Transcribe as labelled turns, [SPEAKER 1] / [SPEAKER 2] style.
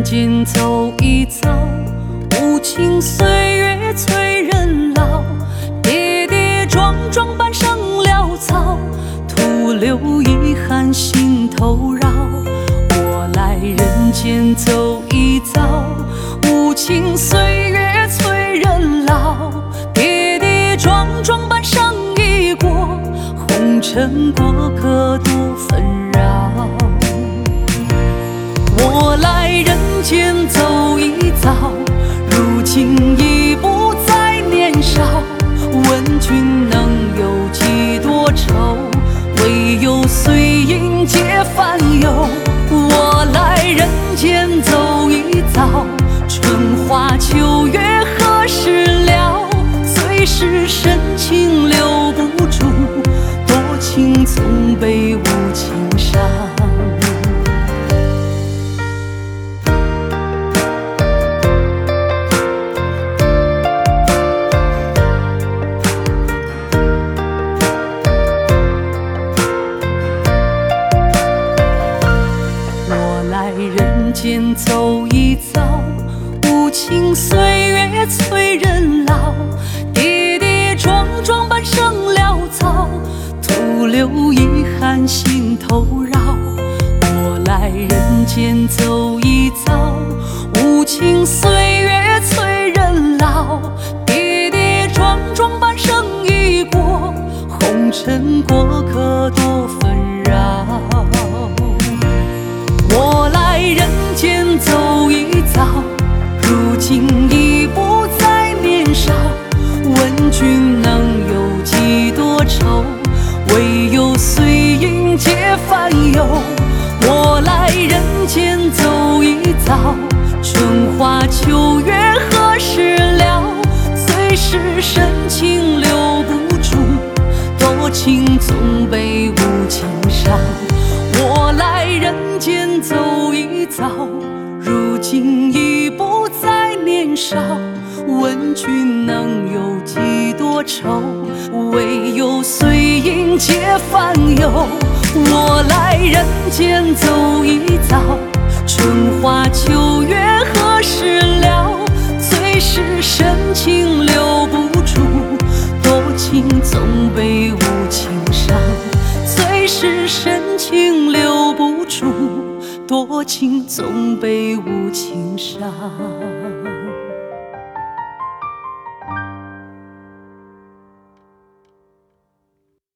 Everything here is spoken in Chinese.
[SPEAKER 1] 间走一遭，无情岁月催人老，跌跌撞撞半生潦草，徒留遗憾心头绕。我来人间走一遭，无情岁月催人老，跌跌撞撞半生已过，红尘过客多纷扰。我来人间走一遭，如今已不再年少，问君能有几多愁，唯有碎银解烦忧。我来人间走一遭，春花秋月何时了，最是深情留不住，多情总被无情伤。人间走一遭，无情岁月催人老，跌跌撞撞半生潦草，徒留遗憾心头绕。我来人间走一遭，无情岁月催人老，跌跌撞撞半生已过，红尘过客多纷扰。我来人间走一遭，如今已不再年少，问君能有几多愁，唯有碎银解烦忧。我来人间走一遭，春花秋月何时了，最是深情留不住，多情总被无情伤。我来人间走一遭，如今已不再年少，问君能有几多愁，唯有碎银解烦忧。我来人间走一遭，春花秋月何时了，最是深情留不住，多情总被无情伤。最是深情留不住，多情总被无情伤。